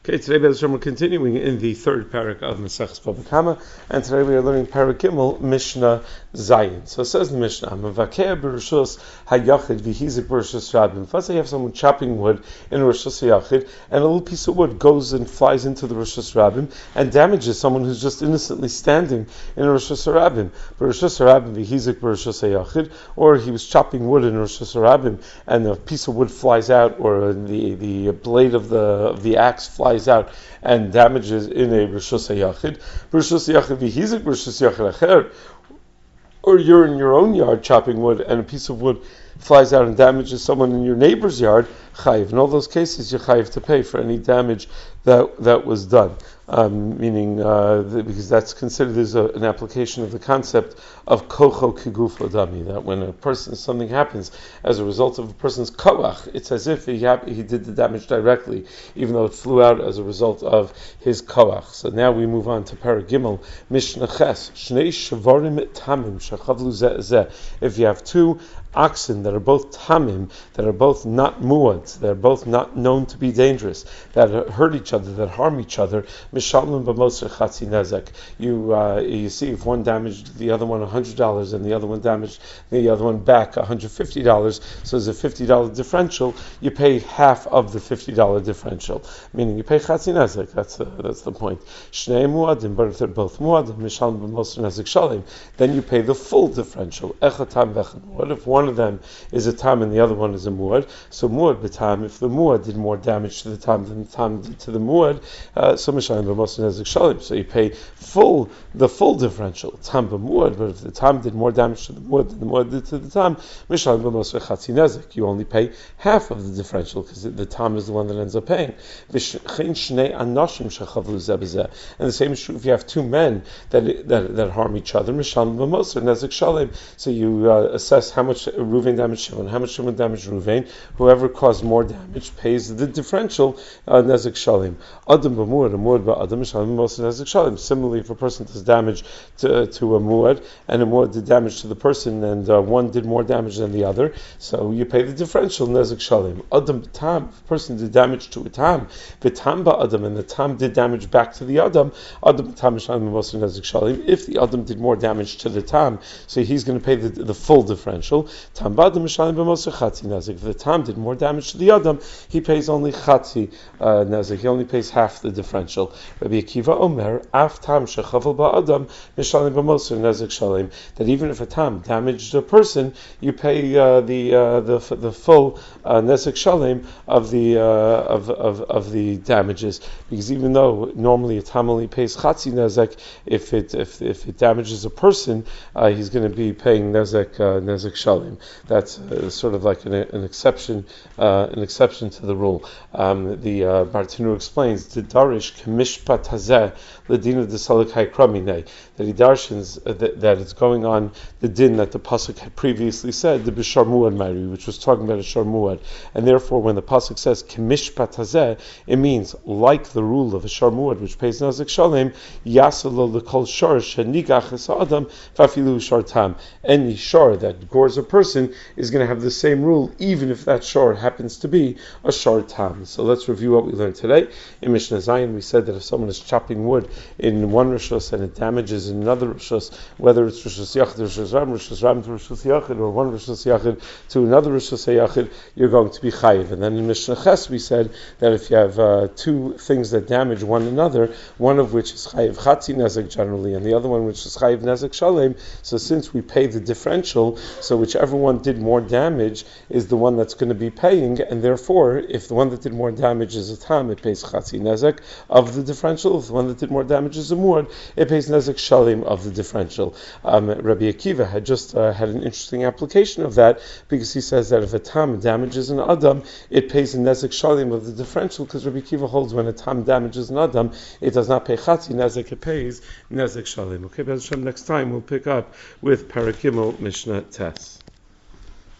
Okay, today Be'ez Hashem, we're continuing in the third parak of Maseches Bava Kama, and today we are learning parak Gimel, Mishnah Zayin. So it says the Mishnah, Mavakeh b'Rishus Hayachid v'Hizik b'Rishus Rabim. If let's say you have someone chopping wood in a Rishus Hayachid, and a little piece of wood goes and flies into the Rishus Rabim and damages someone who's just innocently standing in a Rishus Rabim. B'Rishus Rabim v'Hizik b'Rishus Hayachid, or he was chopping wood in a Rishus Rabim, and a piece of wood flies out, or the blade of the axe flies out and damages in a Rishus HaYachid. Rishus HaYachid v'Hizik Rishus HaYachid Acher. Or you're in your own yard chopping wood and a piece of wood flies out and damages someone in your neighbor's yard, chayiv. In all those cases, you're chayiv to pay for any damage that was done. Because that's considered as an application of the concept of kocho kigufo dami, that when something happens as a result of a person's koach, it's as if he did the damage directly, even though it flew out as a result of his koach. So now we move on to Parag Gimel, Mishnah Ches, Shnei Shavarim Tamim Shechavlu Zeh Zeh. If you have two oxen that are both tamim, that are both not muads, that are both not known to be dangerous, that hurt each other, that harm each other, mishallim b'moser chatzi nezek. You see, if one damaged the other one $100 and the other one damaged the other one back $150, so there's a $50 differential, you pay half of the $50 differential, meaning you pay chatzi nezek. That's the point. Shnei muadim, but if they're both muadim, mishallim b'moser nezek shalim, then you pay the full differential. Echad tam v'echad muad. If one of them is a tam and the other one is a muad, so muad b'tam, if the muad did more damage to the tam than the tam did to the muad, so mishalim b'moser nezek shalim, so you pay the full differential, tam b'muad. But if the tam did more damage to the muad than the muad did to the tam, mishalim b'moser chatzi nezek, you only pay half of the differential because the tam is the one that ends up paying. And the same is true if you have two men that harm each other, mishalim b'moser nezek shalim, so you assess how much Ruvain damaged Shimon, how much Shimon damaged Ruvain. Whoever caused more damage pays the differential nezek shalim. Adam b'muad, a muad ba'adam, mishalim b'moser nezek shalim. Similarly, if a person does damage to a muad, and a muad did damage to the person, and one did more damage than the other, so you pay the differential nezek shalim. Adam b'tam, if a person did damage to a tam, v'tam ba'adam, and the tam did damage back to the adam, adam b'tam mishalim b'moser nezek shalim. If the adam did more damage to the tam, so he's going to pay the full differential. Tam ba'adam mishalim b'moser chatzi nezek. If the tam did more damage to the adam, he pays only chatzi nezek. He only pays half the differential. Rabbi Akiva Omer, af tam shechavel ba'adam mishalim b'moser nezek shalim. That even if a tam damaged a person, you pay the full nezek shalim of the damages. Because even though normally a tam only pays chatzi nezek, if it damages a person, he's going to be paying nezek shalim. That's sort of like an exception to the rule. The Bartenu explains the darish k'mishpat hazeh ledina desalikai kramine, that he darshans that it's going on the din that the pasuk had previously said, the b'shar muad mari, which was talking about a shar muad, and therefore when the pasuk says k'mishpat hazeh, it means like the rule of a shar muad which pays nezek shalim, yasalo l'kol shar shenigach es adam fafilu shar tam. Any shar that gores a person is going to have the same rule, even if that shor happens to be a shor tam. So let's review what we learned today. In Mishnah Zayin, we said that if someone is chopping wood in one rishus and it damages in another rishus, whether it's rishus yachid to rishus ram to rishus yachid, or one rishus yachid to another rishus yachid, you're going to be chayiv. And then in Mishnah Ches, we said that if you have two things that damage one another, one of which is chayiv chatzi nezek generally, and the other one which is chayiv nezek shalem, so since we pay the differential, so whichever one did more damage is the one that's going to be paying, and therefore, if the one that did more damage is a tam, it pays chatzi nezek of the differential. If the one that did more damage is a muad, it pays nezek shalim of the differential. Rabbi Akiva had just had an interesting application of that, because he says that if a tam damages an adam, it pays a nezek shalim of the differential, because Rabbi Akiva holds when a tam damages an adam, it does not pay chatzi nezek, it pays nezek shalim. Okay, Be'ez Hashem, next time we'll pick up with Parag Gimel Mishnah Tes.